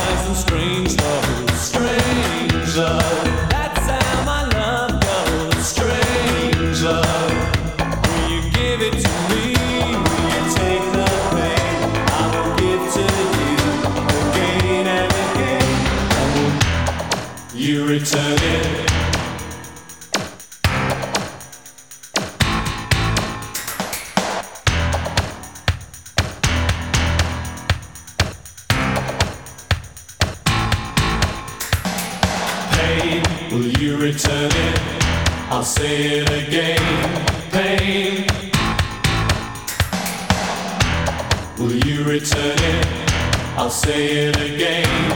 eyes and strange love. That's how my love goes, strange love. Will you give it to me? Will you take the pain? I will give to you again and again. And will you return it? Will you return it? I'll say it again. Pain. Will you return it? I'll say it again.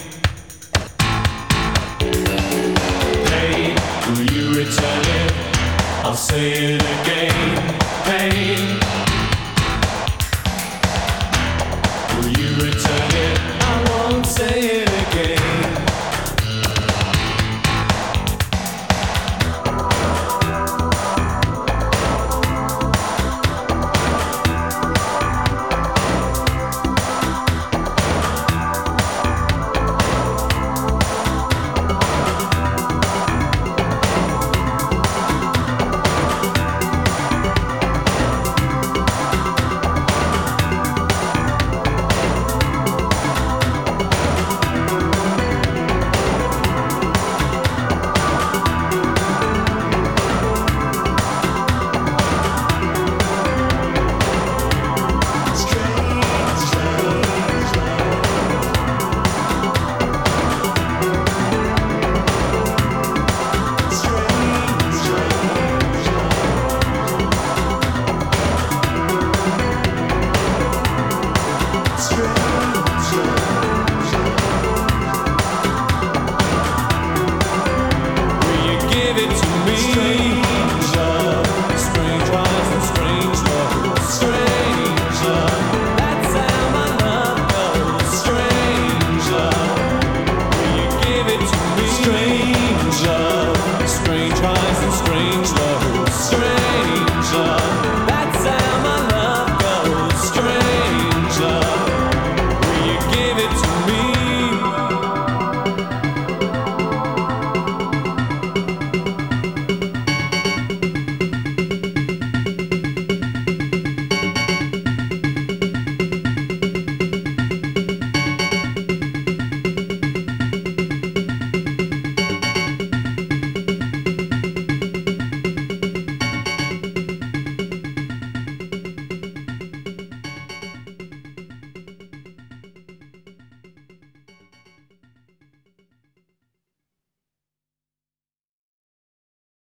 Pain. Will you return it? I'll say it again. Pain. Will you return it? I won't say it.